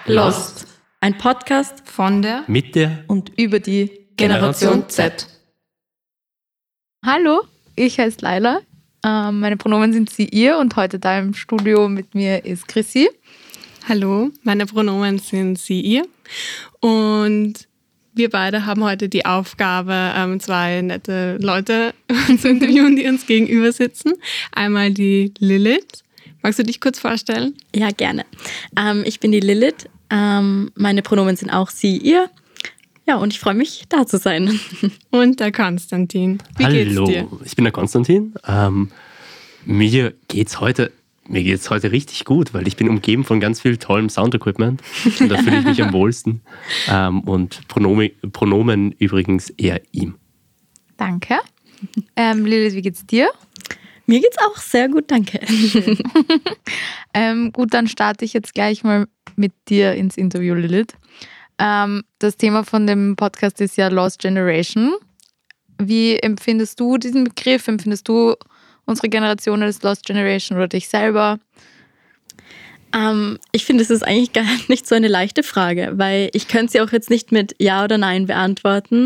Lost. Ein Podcast von der, mit der und über die Generation Z. Hallo, ich heiße Laila. Meine Pronomen sind sie, ihr und heute da im Studio mit mir ist Chrissy. Hallo, meine Pronomen sind sie, ihr. Und wir beide haben heute die Aufgabe, zwei nette Leute zu interviewen, die uns gegenüber sitzen. Einmal die Lilith. Magst du dich kurz vorstellen? Ja, gerne. Ich bin die Lilith. Meine Pronomen sind auch sie, ihr. Ja, und ich freue mich, da zu sein. Und der Konstantin. Wie geht's dir? Hallo, ich bin der Konstantin. Mir geht's heute richtig gut, weil ich bin umgeben von ganz viel tollem Soundequipment. Und da fühle ich mich am wohlsten. Und Pronomen übrigens eher ihm. Danke. Lilith, wie geht's dir? Mir geht's auch sehr gut, danke. Gut, dann starte ich jetzt gleich mal mit dir ins Interview, Lilith. Das Thema von dem Podcast ist ja Lost Generation. Wie empfindest du diesen Begriff? Empfindest du unsere Generation als Lost Generation oder dich selber? Ich finde, es ist eigentlich gar nicht so eine leichte Frage, weil ich könnte sie auch jetzt nicht mit Ja oder Nein beantworten.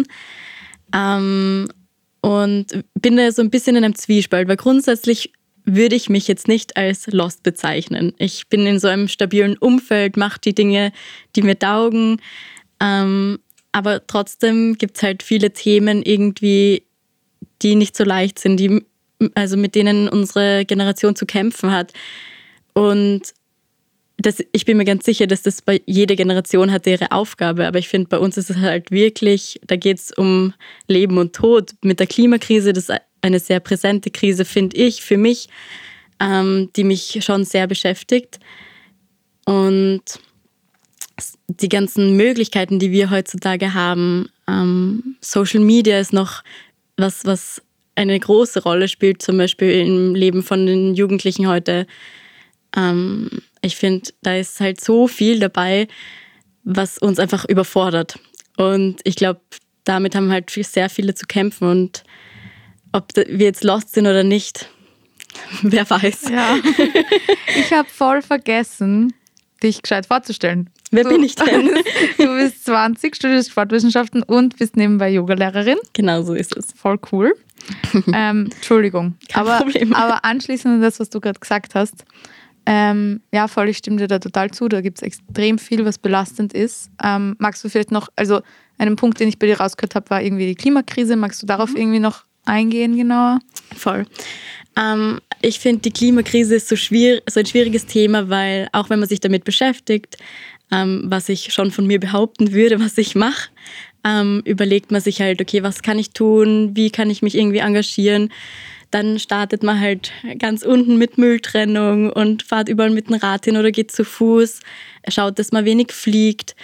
Und bin da so ein bisschen in einem Zwiespalt, weil grundsätzlich würde ich mich jetzt nicht als Lost bezeichnen. Ich bin in so einem stabilen Umfeld, mache die Dinge, die mir taugen. Aber trotzdem gibt es halt viele Themen irgendwie, die nicht so leicht sind, mit denen unsere Generation zu kämpfen hat. Und ich bin mir ganz sicher, dass das bei jeder Generation hat ihre Aufgabe. Aber ich finde, bei uns ist es halt wirklich, da geht es um Leben und Tod. Mit der Klimakrise, das ist eine sehr präsente Krise, finde ich, für mich, die mich schon sehr beschäftigt. Und die ganzen Möglichkeiten, die wir heutzutage haben, Social Media ist noch was eine große Rolle spielt, zum Beispiel im Leben von den Jugendlichen heute. Ich finde, da ist halt so viel dabei, was uns einfach überfordert. Und ich glaube, damit haben halt sehr viele zu kämpfen. Und ob wir jetzt lost sind oder nicht, wer weiß. Ja. Ich habe voll vergessen, dich gescheit vorzustellen. Wer bin ich denn? Du bist 20, studierst Sportwissenschaften und bist nebenbei Yogalehrerin. Genau so ist es. Voll cool. Entschuldigung. Kein Problem. Aber anschließend an das, was du gerade gesagt hast, ja, voll, ich stimme dir da total zu. Da gibt es extrem viel, was belastend ist. Magst du vielleicht noch, also einen Punkt, den ich bei dir rausgehört habe, war irgendwie die Klimakrise. Magst du darauf irgendwie noch eingehen genauer? Voll. Ich finde, die Klimakrise ist so ein schwieriges Thema, weil auch wenn man sich damit beschäftigt, was ich schon von mir behaupten würde, was ich mache, überlegt man sich halt, okay, was kann ich tun, wie kann ich mich irgendwie engagieren. Dann startet man halt ganz unten mit Mülltrennung und fährt überall mit dem Rad hin oder geht zu Fuß, schaut, dass man wenig fliegt.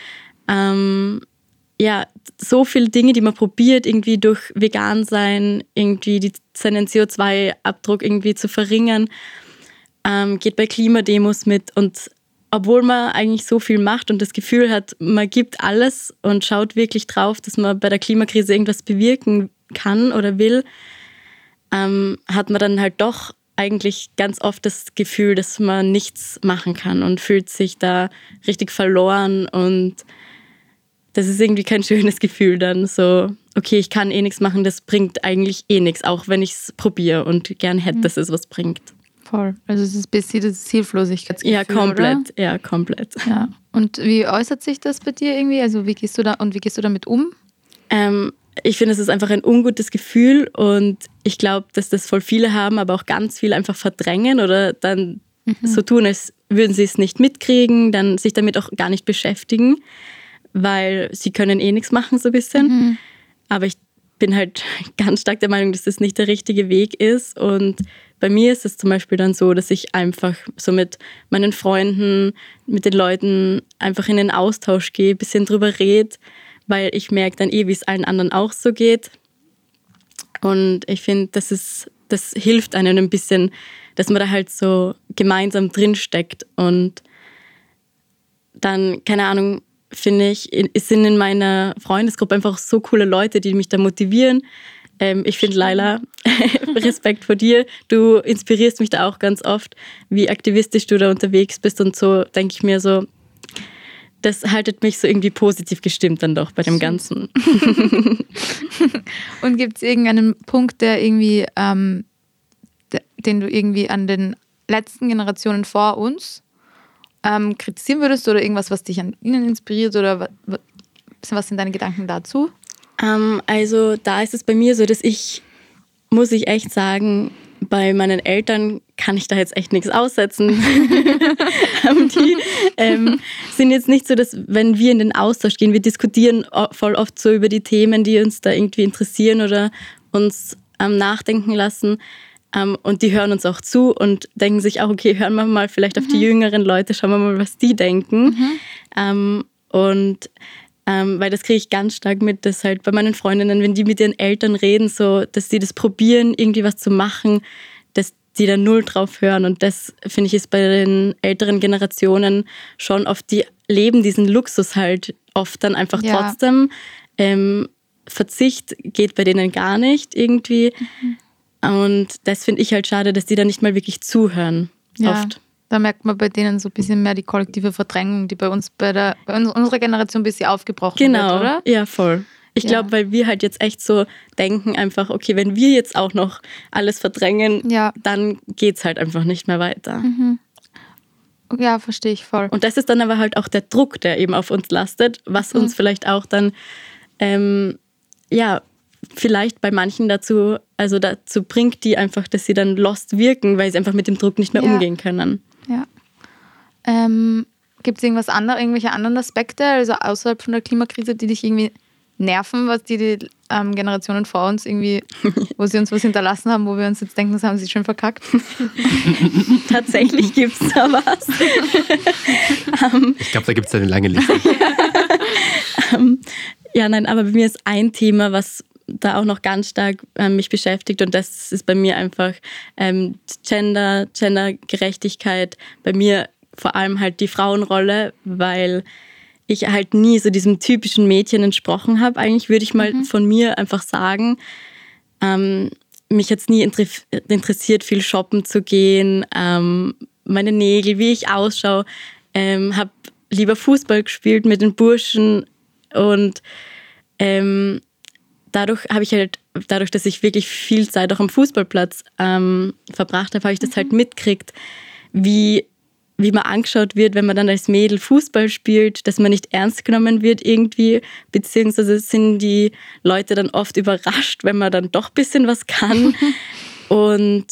Ja, so viele Dinge, die man probiert, irgendwie durch vegan sein, irgendwie seinen CO2-Abdruck irgendwie zu verringern, geht bei Klimademos mit. Und obwohl man eigentlich so viel macht und das Gefühl hat, man gibt alles und schaut wirklich drauf, dass man bei der Klimakrise irgendwas bewirken kann oder will, hat man dann halt doch eigentlich ganz oft das Gefühl, dass man nichts machen kann und fühlt sich da richtig verloren. Und das ist irgendwie kein schönes Gefühl dann. So, okay, ich kann eh nichts machen, das bringt eigentlich eh nichts, auch wenn ich es probiere und gern hätte, dass es was bringt. Voll. Also es ist ein bisschen das Hilflosigkeitsgefühl, ja, komplett. oder? Ja, komplett. Ja. Und wie äußert sich das bei dir irgendwie? Also wie gehst du damit um? Ich finde, es ist einfach ein ungutes Gefühl und ich glaube, dass das voll viele haben, aber auch ganz viele einfach verdrängen oder dann so tun, als würden sie es nicht mitkriegen, dann sich damit auch gar nicht beschäftigen, weil sie können eh nichts machen so ein bisschen. Aber ich bin halt ganz stark der Meinung, dass das nicht der richtige Weg ist. Und bei mir ist es zum Beispiel dann so, dass ich einfach so mit meinen Freunden, mit den Leuten einfach in den Austausch gehe, ein bisschen drüber rede, weil ich merke dann wie es allen anderen auch so geht. Und ich finde, das hilft einem ein bisschen, dass man da halt so gemeinsam drinsteckt. Und dann, keine Ahnung, finde ich, sind in meiner Freundesgruppe einfach so coole Leute, die mich da motivieren. Ich finde, Laila, Respekt vor dir, du inspirierst mich da auch ganz oft, wie aktivistisch du da unterwegs bist und so denke ich mir so, das haltet mich so irgendwie positiv gestimmt dann doch bei dem Ganzen. Und gibt es irgendeinen Punkt, der irgendwie, den du irgendwie an den letzten Generationen vor uns kritisieren würdest oder irgendwas, was dich an ihnen inspiriert oder was sind deine Gedanken dazu? Also da ist es bei mir so, dass muss ich echt sagen, bei meinen Eltern kann ich da jetzt echt nichts aussetzen. Die sind jetzt nicht so, dass wenn wir in den Austausch gehen, wir diskutieren voll oft so über die Themen, die uns da irgendwie interessieren oder uns nachdenken lassen. Und die hören uns auch zu und denken sich auch, okay, hören wir mal vielleicht auf die jüngeren Leute, schauen wir mal, was die denken. Weil das kriege ich ganz stark mit, dass halt bei meinen Freundinnen, wenn die mit ihren Eltern reden, so, dass die das probieren, irgendwie was zu machen, dass die da null drauf hören. Und das, finde ich, ist bei den älteren Generationen schon oft, die leben diesen Luxus halt oft dann einfach trotzdem. Verzicht geht bei denen gar nicht irgendwie. Und das finde ich halt schade, dass die da nicht mal wirklich zuhören. Oft. Da merkt man bei denen so ein bisschen mehr die kollektive Verdrängung, die bei uns unserer Generation ein bisschen aufgebrochen wird, oder? Ja, voll. Ich glaube, weil wir halt jetzt echt so denken einfach, okay, wenn wir jetzt auch noch alles verdrängen, dann geht's halt einfach nicht mehr weiter. Ja, verstehe ich voll. Und das ist dann aber halt auch der Druck, der eben auf uns lastet, was uns vielleicht auch dann, vielleicht bei manchen dazu bringt, die einfach, dass sie dann lost wirken, weil sie einfach mit dem Druck nicht mehr umgehen können. Ja. Gibt es irgendwelche anderen Aspekte, also außerhalb von der Klimakrise, die dich irgendwie nerven, was die Generationen vor uns irgendwie, wo sie uns was hinterlassen haben, wo wir uns jetzt denken, das haben sie schön verkackt? Tatsächlich gibt es da was. Ich glaube, da gibt es eine lange Liste. Aber bei mir ist ein Thema, was da auch noch ganz stark mich beschäftigt und das ist bei mir einfach Gendergerechtigkeit, bei mir vor allem halt die Frauenrolle, weil ich halt nie so diesem typischen Mädchen entsprochen habe. Eigentlich würde ich mal von mir einfach sagen, mich jetzt nie interessiert, viel shoppen zu gehen, meine Nägel, wie ich ausschaue, habe lieber Fußball gespielt mit den Burschen und dadurch, dass ich wirklich viel Zeit auch am Fußballplatz verbracht habe ich das halt mitgekriegt, wie man angeschaut wird, wenn man dann als Mädel Fußball spielt, dass man nicht ernst genommen wird irgendwie, beziehungsweise sind die Leute dann oft überrascht, wenn man dann doch ein bisschen was kann. Und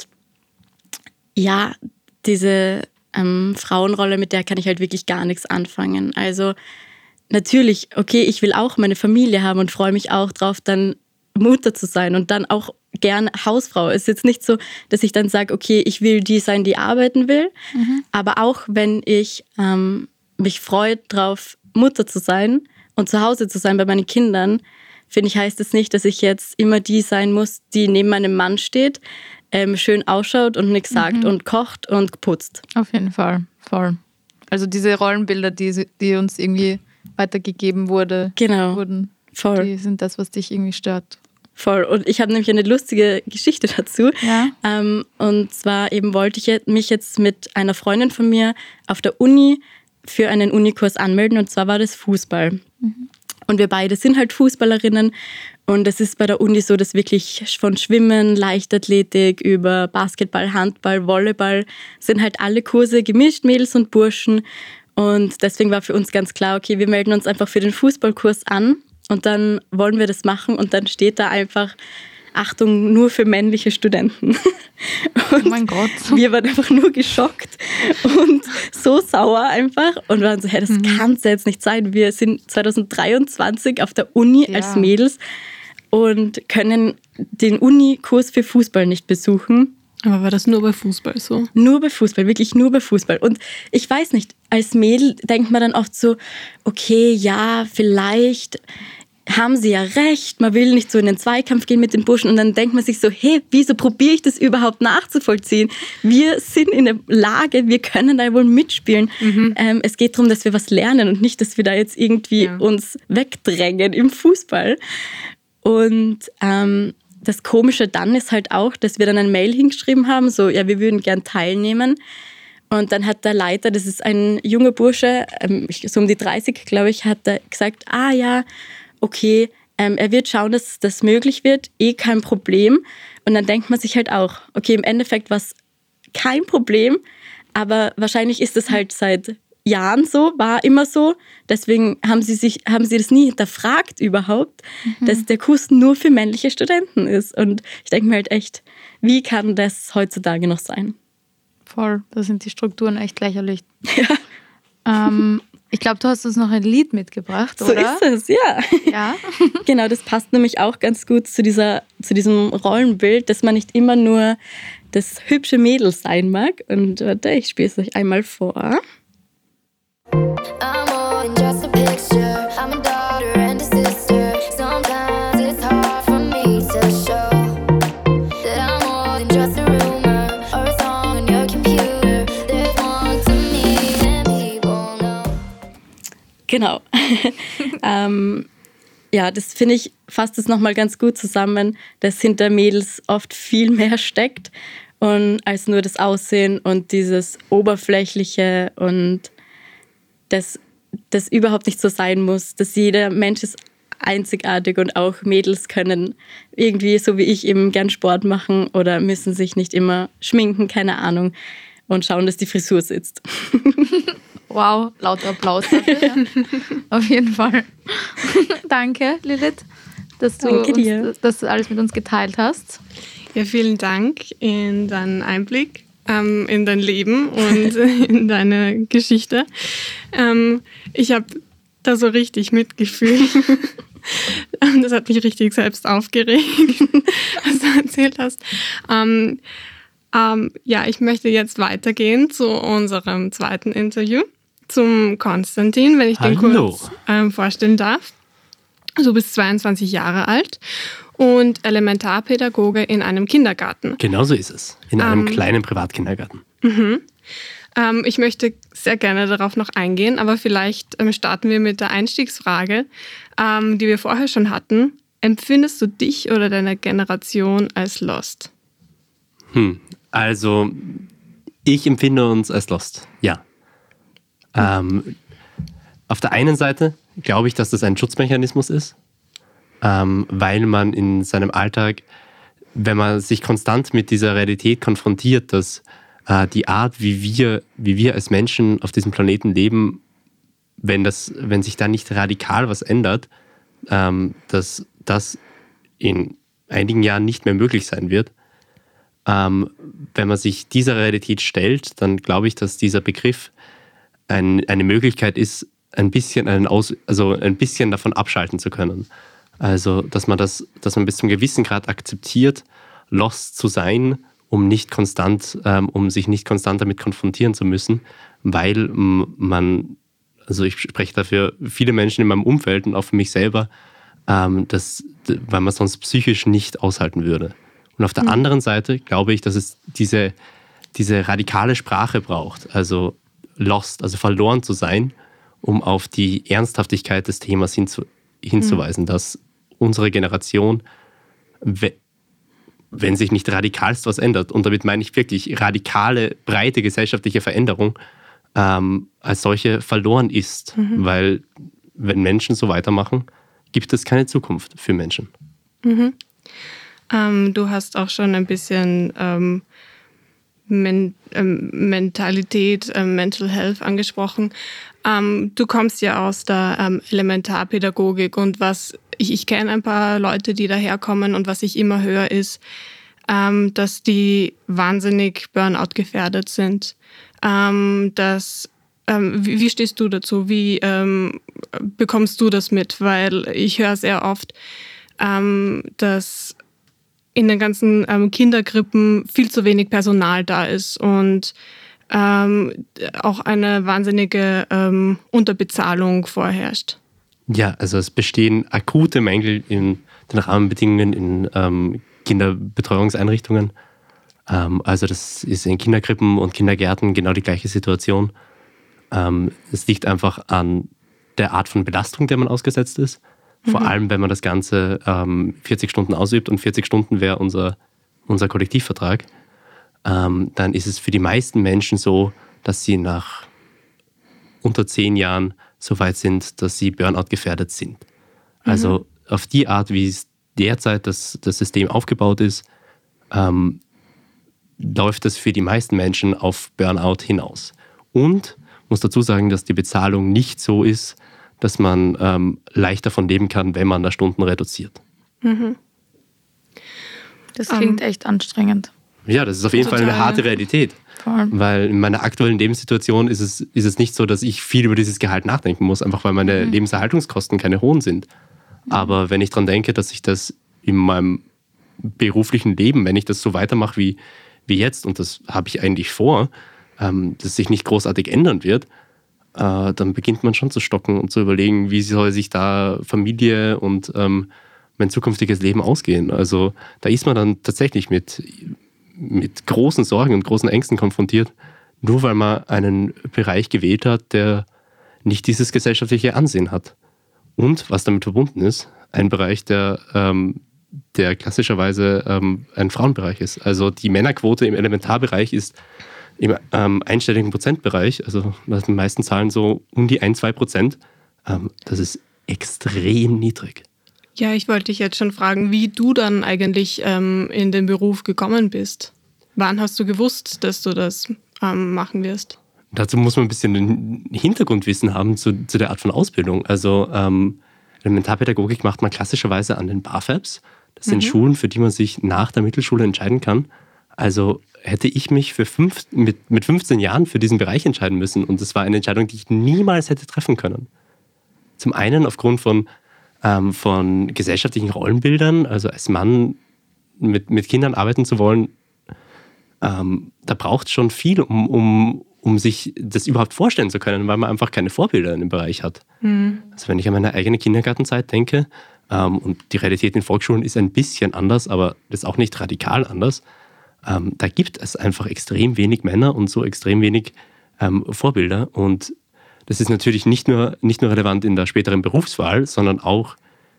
ja, diese Frauenrolle, mit der kann ich halt wirklich gar nichts anfangen. Also natürlich, okay, ich will auch meine Familie haben und freue mich auch drauf, dann Mutter zu sein und dann auch gern Hausfrau. Es ist jetzt nicht so, dass ich dann sage, okay, ich will die sein, die arbeiten will, aber auch wenn ich mich freue drauf, Mutter zu sein und zu Hause zu sein bei meinen Kindern, finde ich, heißt es nicht, dass ich jetzt immer die sein muss, die neben meinem Mann steht, schön ausschaut und nichts sagt und kocht und putzt. Auf jeden Fall, voll. Also diese Rollenbilder, die uns irgendwie weitergegeben wurden, voll. Die sind das, was dich irgendwie stört. Voll. Und ich habe nämlich eine lustige Geschichte dazu. Ja. Und zwar eben wollte ich mich jetzt mit einer Freundin von mir auf der Uni für einen Unikurs anmelden. Und zwar war das Fußball. Und wir beide sind halt Fußballerinnen. Und es ist bei der Uni so, dass wirklich von Schwimmen, Leichtathletik über Basketball, Handball, Volleyball sind halt alle Kurse gemischt, Mädels und Burschen. Und deswegen war für uns ganz klar, okay, wir melden uns einfach für den Fußballkurs an. Und dann wollen wir das machen und dann steht da einfach, Achtung, nur für männliche Studenten. Und oh mein Gott. Wir waren einfach nur geschockt und so sauer einfach und waren so, hey, das kann es ja jetzt nicht sein. Wir sind 2023 auf der Uni als Mädels und können den Unikurs für Fußball nicht besuchen. Aber war das nur bei Fußball so? Nur bei Fußball, wirklich nur bei Fußball. Und ich weiß nicht, als Mädel denkt man dann oft so, okay, ja, vielleicht haben sie ja recht, man will nicht so in den Zweikampf gehen mit den Burschen und dann denkt man sich so, hey, wieso probiere ich das überhaupt nachzuvollziehen? Wir sind in der Lage, wir können da wohl mitspielen. Es geht darum, dass wir was lernen und nicht, dass wir da jetzt irgendwie uns wegdrängen im Fußball. Und das Komische dann ist halt auch, dass wir dann ein Mail hingeschrieben haben, so, ja, wir würden gern teilnehmen. Und dann hat der Leiter, das ist ein junger Bursche, so um die 30, glaube ich, hat er gesagt, okay, er wird schauen, dass das möglich wird, kein Problem. Und dann denkt man sich halt auch, okay, im Endeffekt war es kein Problem, aber wahrscheinlich ist es halt seit Jahren so, war immer so. Deswegen haben sie das nie hinterfragt überhaupt, dass der Kurs nur für männliche Studenten ist. Und ich denke mir halt echt, wie kann das heutzutage noch sein? Voll, da sind die Strukturen echt lächerlich. Ja. Ich glaube, du hast uns noch ein Lied mitgebracht, oder? So ist es, ja. Ja. Genau, das passt nämlich auch ganz gut zu diesem Rollenbild, dass man nicht immer nur das hübsche Mädel sein mag. Und warte, ich spiele es euch einmal vor. I'm more than just a picture. I'm a daughter and a sister. Sometimes it's hard for me to show that I'm more than just a rumor or a song on your computer. There's one to me and people know. Genau. Ja, das finde ich, fasst es nochmal ganz gut zusammen, dass hinter Mädels oft viel mehr steckt als nur das Aussehen und dieses Oberflächliche und dass das überhaupt nicht so sein muss, dass jeder Mensch ist einzigartig und auch Mädels können irgendwie, so wie ich, eben gern Sport machen oder müssen sich nicht immer schminken, keine Ahnung, und schauen, dass die Frisur sitzt. Wow, lauter Applaus dafür. Auf jeden Fall. Danke, Lilith, dass du das alles mit uns geteilt hast. Ja, vielen Dank in deinen Einblick in dein Leben und in deine Geschichte. Ich habe da so richtig mitgefühlt. Das hat mich richtig selbst aufgeregt, was du erzählt hast. Ja, ich möchte jetzt weitergehen zu unserem zweiten Interview, zum Konstantin, wenn ich den kurz vorstellen darf. Du bist 22 Jahre alt und Elementarpädagoge in einem Kindergarten. Genau so ist es, in einem kleinen Privatkindergarten. Ich möchte sehr gerne darauf noch eingehen, aber vielleicht starten wir mit der Einstiegsfrage, die wir vorher schon hatten. Empfindest du dich oder deine Generation als lost? Also, ich empfinde uns als lost, ja. Auf der einen Seite glaube ich, dass das ein Schutzmechanismus ist, weil man in seinem Alltag, wenn man sich konstant mit dieser Realität konfrontiert, dass die Art, wie wir als Menschen auf diesem Planeten leben, wenn sich da nicht radikal was ändert, dass das in einigen Jahren nicht mehr möglich sein wird. Wenn man sich dieser Realität stellt, dann glaube ich, dass dieser Begriff eine Möglichkeit ist, ein bisschen davon abschalten zu können. Also, dass man bis zum gewissen Grad akzeptiert, lost zu sein, um sich nicht konstant damit konfrontieren zu müssen, weil ich spreche dafür viele Menschen in meinem Umfeld und auch für mich selber, weil man sonst psychisch nicht aushalten würde. Und auf der anderen Seite glaube ich, dass es diese radikale Sprache braucht, also lost, also verloren zu sein, um auf die Ernsthaftigkeit des Themas hinzuweisen, dass unsere Generation, wenn sich nicht radikalst was ändert, und damit meine ich wirklich radikale, breite gesellschaftliche Veränderung, als solche verloren ist. Weil wenn Menschen so weitermachen, gibt es keine Zukunft für Menschen. Du hast auch schon ein bisschen Mentalität, Mental Health angesprochen. Du kommst ja aus der Elementarpädagogik und ich kenne ein paar Leute, die daherkommen, und was ich immer höre ist, dass die wahnsinnig Burnout gefährdet sind. Wie stehst du dazu? Wie bekommst du das mit? Weil ich höre sehr oft, dass in den ganzen Kinderkrippen viel zu wenig Personal da ist und auch eine wahnsinnige Unterbezahlung vorherrscht. Ja, also es bestehen akute Mängel in den Rahmenbedingungen in Kinderbetreuungseinrichtungen. Also das ist in Kinderkrippen und Kindergärten genau die gleiche Situation. Es liegt einfach an der Art von Belastung, der man ausgesetzt ist. Vor allem, wenn man das Ganze 40 Stunden ausübt, und 40 Stunden wäre unser Kollektivvertrag, dann ist es für die meisten Menschen so, dass sie nach unter 10 Jahren so weit sind, dass sie Burnout gefährdet sind. Also auf die Art, wie es derzeit das System aufgebaut ist, läuft es für die meisten Menschen auf Burnout hinaus. Und muss dazu sagen, dass die Bezahlung nicht so ist, dass man leicht davon leben kann, wenn man da Stunden reduziert. Das klingt echt anstrengend. Ja, das ist auf jeden Fall eine harte Realität. Voll. Weil in meiner aktuellen Lebenssituation ist es nicht so, dass ich viel über dieses Gehalt nachdenken muss, einfach weil meine Lebenserhaltungskosten keine hohen sind. Aber wenn ich daran denke, dass ich das in meinem beruflichen Leben, wenn ich das so weitermache wie jetzt, und das habe ich eigentlich vor, dass sich nicht großartig ändern wird, dann beginnt man schon zu stocken und zu überlegen, wie soll sich da Familie und mein zukünftiges Leben ausgehen. Also da ist man dann tatsächlich mit großen Sorgen und großen Ängsten konfrontiert, nur weil man einen Bereich gewählt hat, der nicht dieses gesellschaftliche Ansehen hat. Und was damit verbunden ist, ein Bereich, der klassischerweise ein Frauenbereich ist. Also die Männerquote im Elementarbereich ist im einstelligen Prozentbereich, also die meisten Zahlen so um die 1-2%. Das ist extrem niedrig. Ja, ich wollte dich jetzt schon fragen, wie du dann eigentlich in den Beruf gekommen bist. Wann hast du gewusst, dass du das machen wirst? Dazu muss man ein bisschen ein Hintergrundwissen haben zu der Art von Ausbildung. Also Elementarpädagogik macht man klassischerweise an den BAföBs. Das sind Schulen, für die man sich nach der Mittelschule entscheiden kann. Also hätte ich mich mit 15 Jahren für diesen Bereich entscheiden müssen. Und das war eine Entscheidung, die ich niemals hätte treffen können. Zum einen aufgrund von gesellschaftlichen Rollenbildern, also als Mann mit Kindern arbeiten zu wollen, da braucht es schon viel, um sich das überhaupt vorstellen zu können, weil man einfach keine Vorbilder in dem Bereich hat. Also wenn ich an meine eigene Kindergartenzeit denke, und die Realität in Volksschulen ist ein bisschen anders, aber das ist auch nicht radikal anders, da gibt es einfach extrem wenig Männer und so extrem wenig Vorbilder. Und das ist natürlich nicht nur relevant in der späteren Berufswahl, sondern auch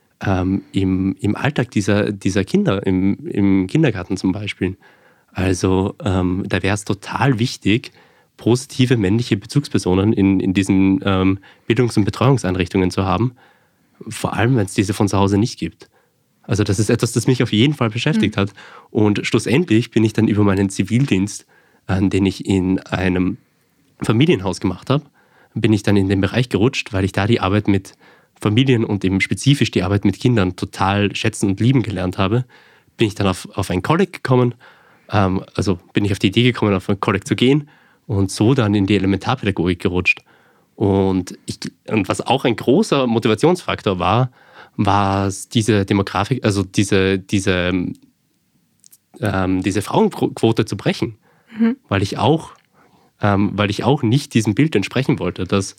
im Alltag dieser Kinder, im Kindergarten zum Beispiel. Also da wäre es total wichtig, positive männliche Bezugspersonen in diesen Bildungs- und Betreuungseinrichtungen zu haben, vor allem, wenn es diese von zu Hause nicht gibt. Also das ist etwas, das mich auf jeden Fall beschäftigt hat. Und schlussendlich bin ich dann über meinen Zivildienst, den ich in einem Familienhaus gemacht habe, bin ich dann in den Bereich gerutscht, weil ich da die Arbeit mit Familien und eben spezifisch die Arbeit mit Kindern total schätzen und lieben gelernt habe. Bin ich dann auf ein Kolleg gekommen, also bin ich auf die Idee gekommen, auf ein Kolleg zu gehen und so dann in die Elementarpädagogik gerutscht. Und was auch ein großer Motivationsfaktor war diese Demografik, also diese Frauenquote zu brechen, weil ich auch nicht diesem Bild entsprechen wollte, dass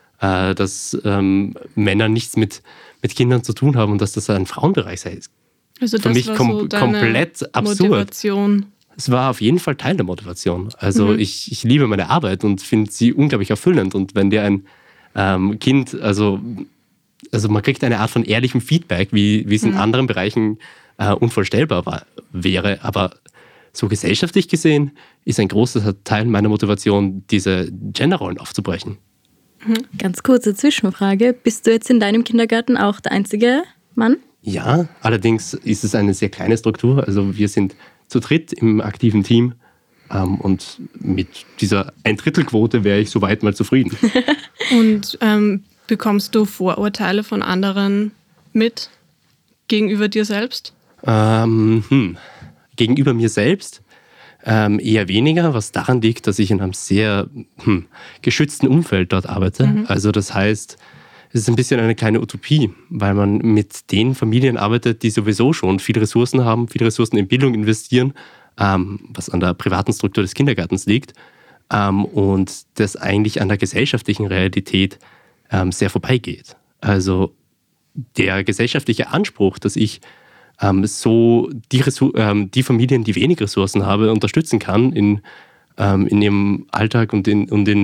Männer nichts mit Kindern zu tun haben und dass das ein Frauenbereich sei. Also für mich war so komplett absurd. Motivation. Es war auf jeden Fall Teil der Motivation. Also ich liebe meine Arbeit und finde sie unglaublich erfüllend. Und wenn dir ein Kind, also man kriegt eine Art von ehrlichem Feedback, wie es in anderen Bereichen unvorstellbar wäre. Aber so gesellschaftlich gesehen ist ein großer Teil meiner Motivation, diese Genderrollen aufzubrechen. Ganz kurze Zwischenfrage. Bist du jetzt in deinem Kindergarten auch der einzige Mann? Ja, allerdings ist es eine sehr kleine Struktur. Also wir sind zu dritt im aktiven Team und mit dieser Ein-Drittel-Quote wäre ich soweit mal zufrieden. Und bekommst du Vorurteile von anderen mit gegenüber dir selbst? Gegenüber mir selbst eher weniger, was daran liegt, dass ich in einem sehr geschützten Umfeld dort arbeite. Also das heißt, es ist ein bisschen eine kleine Utopie, weil man mit den Familien arbeitet, die sowieso schon viele Ressourcen haben, viele Ressourcen in Bildung investieren, was an der privaten Struktur des Kindergartens liegt und das eigentlich an der gesellschaftlichen Realität sehr vorbeigeht. Also der gesellschaftliche Anspruch, dass ich so die Familien, die wenig Ressourcen haben, unterstützen kann in ihrem Alltag und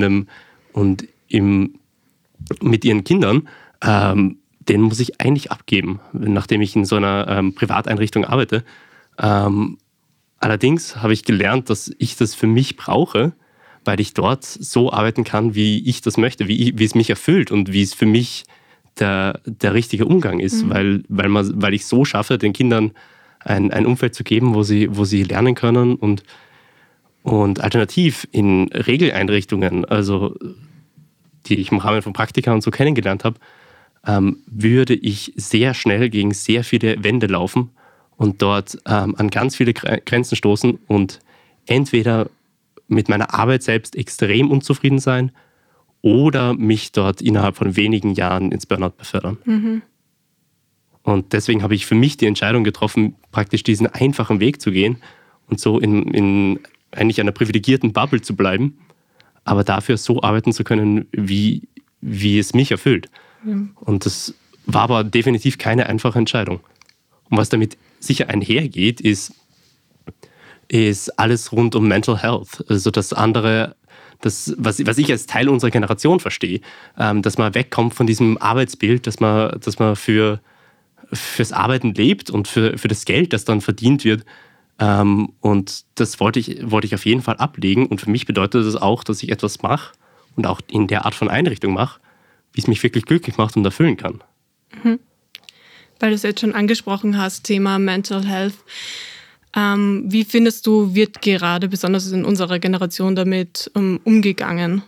mit ihren Kindern, den muss ich eigentlich abgeben, nachdem ich in so einer Privateinrichtung arbeite. Allerdings habe ich gelernt, dass ich das für mich brauche, weil ich dort so arbeiten kann, wie ich das möchte, wie es mich erfüllt und wie es für mich der richtige Umgang ist, weil ich so schaffe, den Kindern ein Umfeld zu geben, wo sie lernen können und alternativ in Regeleinrichtungen, also die ich im Rahmen von Praktika und so kennengelernt habe, würde ich sehr schnell gegen sehr viele Wände laufen und dort an ganz viele Grenzen stoßen und entweder mit meiner Arbeit selbst extrem unzufrieden sein oder mich dort innerhalb von wenigen Jahren ins Burnout befördern. Und deswegen habe ich für mich die Entscheidung getroffen, praktisch diesen einfachen Weg zu gehen und so in eigentlich einer privilegierten Bubble zu bleiben, aber dafür so arbeiten zu können, wie es mich erfüllt. Und das war aber definitiv keine einfache Entscheidung. Und was damit sicher einhergeht, ist alles rund um Mental Health. Also das andere, was ich als Teil unserer Generation verstehe, dass man wegkommt von diesem Arbeitsbild, dass man fürs Arbeiten lebt und für das Geld, das dann verdient wird. Und das wollte ich auf jeden Fall ablegen. Und für mich bedeutet das auch, dass ich etwas mache und auch in der Art von Einrichtung mache, wie es mich wirklich glücklich macht und erfüllen kann. Weil du es jetzt schon angesprochen hast, Thema Mental Health. Wie findest du, wird gerade besonders in unserer Generation damit umgegangen?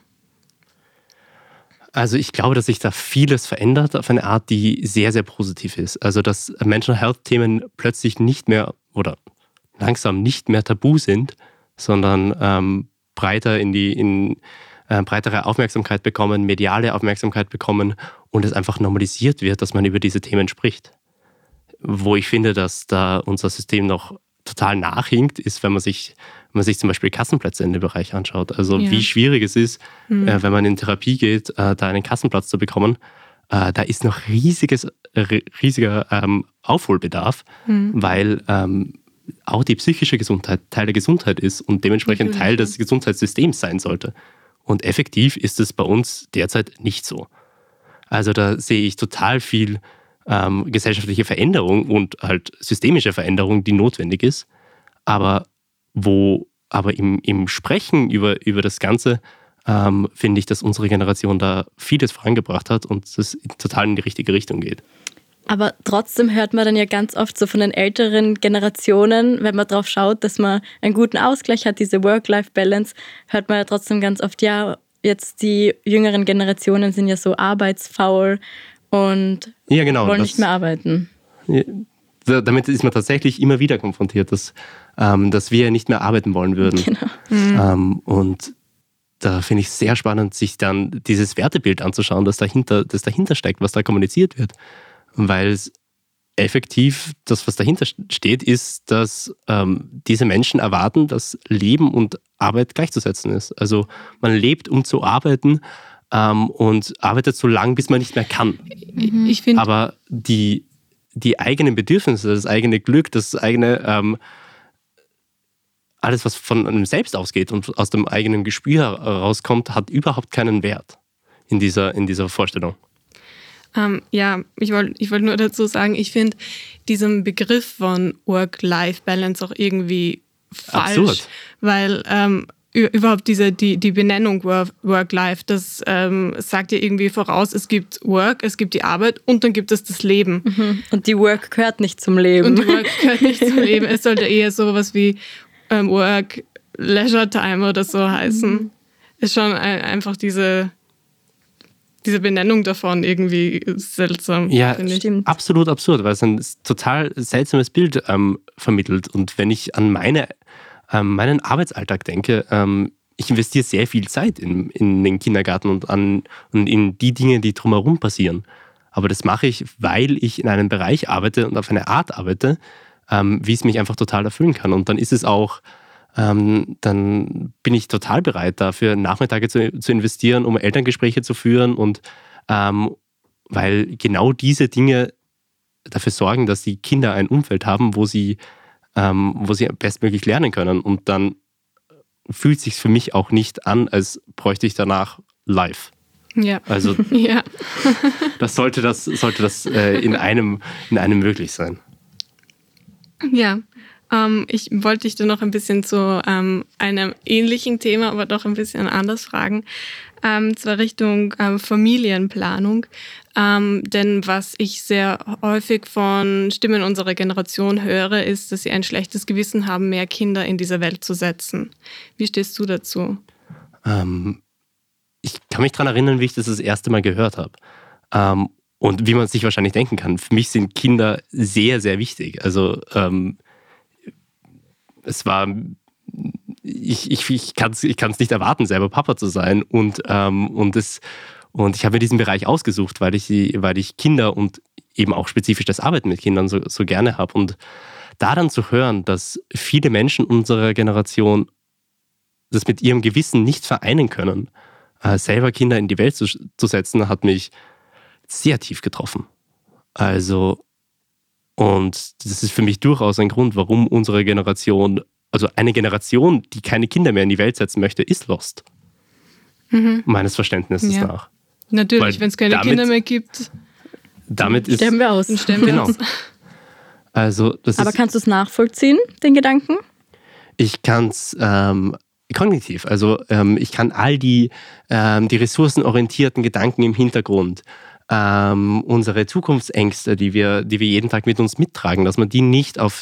Also ich glaube, dass sich da vieles verändert auf eine Art, die sehr, sehr positiv ist. Also dass Mental Health-Themen plötzlich nicht mehr oder langsam nicht mehr tabu sind, sondern breitere Aufmerksamkeit bekommen, mediale Aufmerksamkeit bekommen und es einfach normalisiert wird, dass man über diese Themen spricht. Wo ich finde, dass da unser System noch total nachhinkt, ist, wenn man sich zum Beispiel Kassenplätze in dem Bereich anschaut. Also wie schwierig es ist, wenn man in Therapie geht, da einen Kassenplatz zu bekommen. Da ist noch riesiger Aufholbedarf, weil auch die psychische Gesundheit Teil der Gesundheit ist und dementsprechend Teil des Gesundheitssystems sein sollte. Und effektiv ist es bei uns derzeit nicht so. Also da sehe ich total viel gesellschaftliche Veränderung und halt systemische Veränderung, die notwendig ist. Aber im Sprechen über das Ganze finde ich, dass unsere Generation da vieles vorangebracht hat und es total in die richtige Richtung geht. Aber trotzdem hört man dann ja ganz oft so von den älteren Generationen, wenn man drauf schaut, dass man einen guten Ausgleich hat, diese Work-Life-Balance, hört man ja trotzdem ganz oft, ja, jetzt die jüngeren Generationen sind ja so arbeitsfaul und wollen nicht mehr arbeiten. Ja, damit ist man tatsächlich immer wieder konfrontiert, dass wir nicht mehr arbeiten wollen würden. Genau. Und da finde ich es sehr spannend, sich dann dieses Wertebild anzuschauen, das dahinter steckt, was da kommuniziert wird. Weil es effektiv, das, was dahinter steht, ist, dass diese Menschen erwarten, dass Leben und Arbeit gleichzusetzen ist. Also man lebt, um zu arbeiten und arbeitet so lange, bis man nicht mehr kann. Ich finde, aber die eigenen Bedürfnisse, das eigene Glück, das eigene alles, was von einem selbst ausgeht und aus dem eigenen Gespür rauskommt, hat überhaupt keinen Wert in dieser Vorstellung. Ich wollte nur dazu sagen, ich finde diesen Begriff von Work-Life-Balance auch irgendwie falsch. Absurd. Weil überhaupt die Benennung Work-Life, das sagt ja irgendwie voraus, es gibt Work, es gibt die Arbeit und dann gibt es das Leben. Und die Work gehört nicht zum Leben. Es sollte eher sowas wie Work, Leisure Time oder so heißen. Ist schon einfach diese Benennung davon irgendwie seltsam. Ja, stimmt. Absolut absurd, weil es ein total seltsames Bild vermittelt. Und wenn ich an meinen Arbeitsalltag denke, ich investiere sehr viel Zeit in den Kindergarten und in die Dinge, die drumherum passieren. Aber das mache ich, weil ich in einem Bereich arbeite und auf eine Art arbeite, wie es mich einfach total erfüllen kann. Und dann ist es auch, dann bin ich total bereit dafür, Nachmittage zu investieren, um Elterngespräche zu führen und weil genau diese Dinge dafür sorgen, dass die Kinder ein Umfeld haben, wo sie bestmöglich lernen können. Und dann fühlt es sich für mich auch nicht an, als bräuchte ich danach live. Ja. Also ja. das sollte das in einem möglich sein. Ja. Ich wollte dich dann noch ein bisschen zu einem ähnlichen Thema, aber doch ein bisschen anders fragen. Zwar Richtung Familienplanung. Denn was ich sehr häufig von Stimmen unserer Generation höre, ist, dass sie ein schlechtes Gewissen haben, mehr Kinder in diese Welt zu setzen. Wie stehst du dazu? Ich kann mich daran erinnern, wie ich das erste Mal gehört habe. Und wie man sich wahrscheinlich denken kann, für mich sind Kinder sehr, sehr wichtig. Also ich kann es nicht erwarten, selber Papa zu sein. Und ich habe mir diesen Bereich ausgesucht, weil ich Kinder und eben auch spezifisch das Arbeiten mit Kindern so gerne habe. Und da dann zu hören, dass viele Menschen unserer Generation das mit ihrem Gewissen nicht vereinen können, selber Kinder in die Welt zu setzen, hat mich sehr tief getroffen. Also, und das ist für mich durchaus ein Grund, warum unsere Generation, also eine Generation, die keine Kinder mehr in die Welt setzen möchte, ist lost. Meines Verständnisses nach. Natürlich, wenn es keine Kinder mehr gibt, sterben wir aus. Genau. Also, aber kannst du es nachvollziehen, den Gedanken? Ich kann es kognitiv. Also ich kann all die ressourcenorientierten Gedanken im Hintergrund, unsere Zukunftsängste, die wir jeden Tag mit uns mittragen, dass man die nicht auf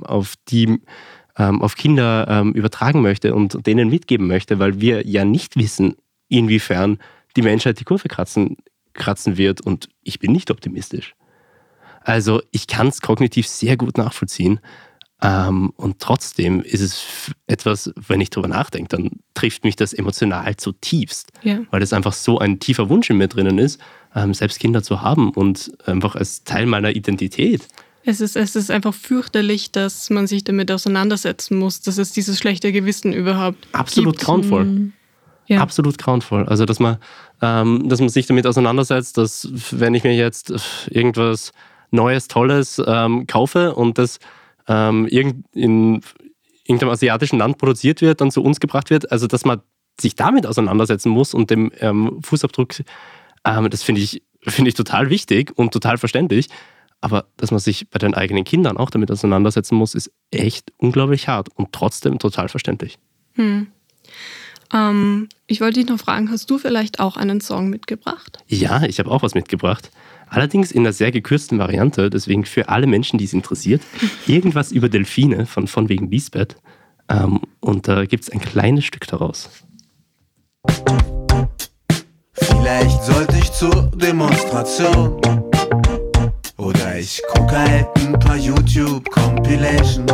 Kinder übertragen möchte und denen mitgeben möchte, weil wir ja nicht wissen, inwiefern die Menschheit die Kurve kratzen wird, und ich bin nicht optimistisch. Also ich kann es kognitiv sehr gut nachvollziehen, und trotzdem ist es etwas, wenn ich drüber nachdenke, dann trifft mich das emotional zutiefst, weil das einfach so ein tiefer Wunsch in mir drinnen ist, selbst Kinder zu haben und einfach als Teil meiner Identität. Es ist einfach fürchterlich, dass man sich damit auseinandersetzen muss, dass es dieses schlechte Gewissen überhaupt absolut gibt. Grauenvoll. Ja. Absolut grauenvoll. Also, dass man sich damit auseinandersetzt, dass wenn ich mir jetzt irgendwas Neues, Tolles kaufe und das in irgendeinem asiatischen Land produziert wird, dann zu uns gebracht wird, also dass man sich damit auseinandersetzen muss und dem Fußabdruck, das finde ich total wichtig und total verständlich. Aber dass man sich bei den eigenen Kindern auch damit auseinandersetzen muss, ist echt unglaublich hart und trotzdem total verständlich. Ich wollte dich noch fragen, hast du vielleicht auch einen Song mitgebracht? Ja, ich habe auch was mitgebracht. Allerdings in einer sehr gekürzten Variante, deswegen für alle Menschen, die es interessiert. Irgendwas über Delfine von wegen Lisbeth. Und da gibt es ein kleines Stück daraus. Vielleicht sollte ich zur Demonstration. Oder ich gucke halt ein paar YouTube-Compilations.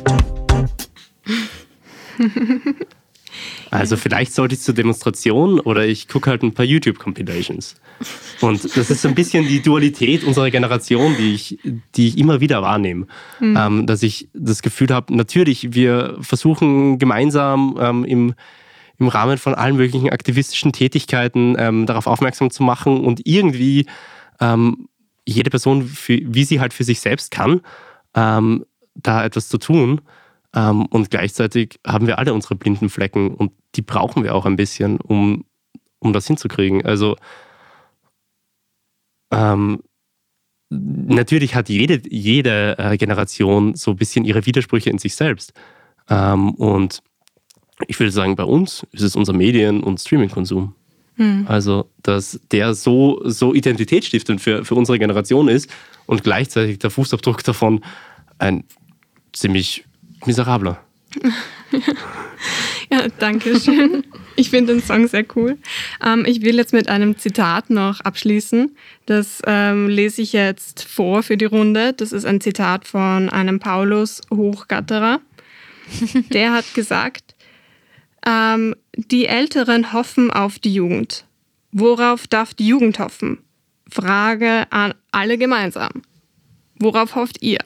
Also vielleicht sollte ich zur Demonstration oder ich gucke halt ein paar YouTube-Compilations. Und das ist so ein bisschen die Dualität unserer Generation, die ich immer wieder wahrnehme. Dass ich das Gefühl habe, natürlich, wir versuchen gemeinsam im Rahmen von allen möglichen aktivistischen Tätigkeiten darauf aufmerksam zu machen und irgendwie jede Person, wie sie halt für sich selbst kann, da etwas zu tun. Und gleichzeitig haben wir alle unsere blinden Flecken und die brauchen wir auch ein bisschen, um das hinzukriegen. Also natürlich hat jede Generation so ein bisschen ihre Widersprüche in sich selbst. Und ich würde sagen, bei uns ist es unser Medien- und Streaming-Konsum. Also, dass der so identitätsstiftend für unsere Generation ist und gleichzeitig der Fußabdruck davon ein ziemlich miserabler. Ja, danke schön. Ich finde den Song sehr cool. Ich will jetzt mit einem Zitat noch abschließen. Das lese ich jetzt vor für die Runde. Das ist ein Zitat von einem Paulus Hochgatterer. Der hat gesagt, die Älteren hoffen auf die Jugend. Worauf darf die Jugend hoffen? Frage an alle gemeinsam. Worauf hofft ihr?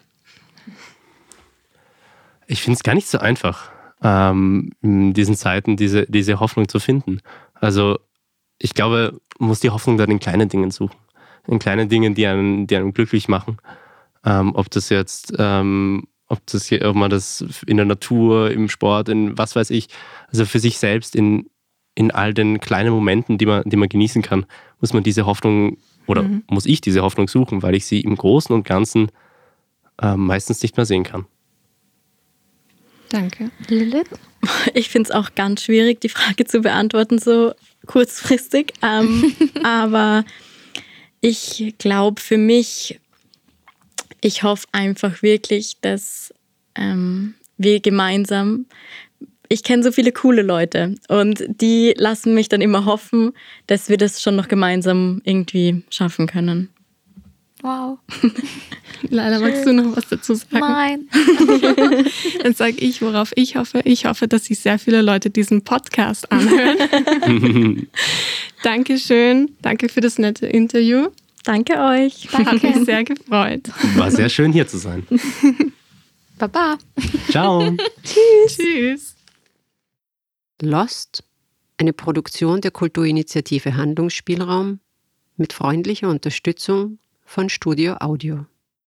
Ich finde es gar nicht so einfach, in diesen Zeiten diese Hoffnung zu finden. Also ich glaube, man muss die Hoffnung dann in kleinen Dingen suchen. In kleinen Dingen, die einen glücklich machen. Ob man das in der Natur, im Sport, in was weiß ich, also für sich selbst in all den kleinen Momenten, die man genießen kann, muss man diese Hoffnung oder muss ich diese Hoffnung suchen, weil ich sie im Großen und Ganzen meistens nicht mehr sehen kann. Danke. Lilith? Ich finde es auch ganz schwierig, die Frage zu beantworten, so kurzfristig. Aber ich glaube für mich, ich hoffe einfach wirklich, dass wir gemeinsam, ich kenne so viele coole Leute und die lassen mich dann immer hoffen, dass wir das schon noch gemeinsam irgendwie schaffen können. Wow. Leila, magst du noch was dazu sagen? Nein. Dann sage ich, worauf ich hoffe. Ich hoffe, dass sich sehr viele Leute diesen Podcast anhören. Dankeschön. Danke für das nette Interview. Danke euch. Hat mich sehr gefreut. War sehr schön hier zu sein. Baba. Ciao. Tschüss. Lost, eine Produktion der Kulturinitiative Handlungsspielraum mit freundlicher Unterstützung von Studio Audio.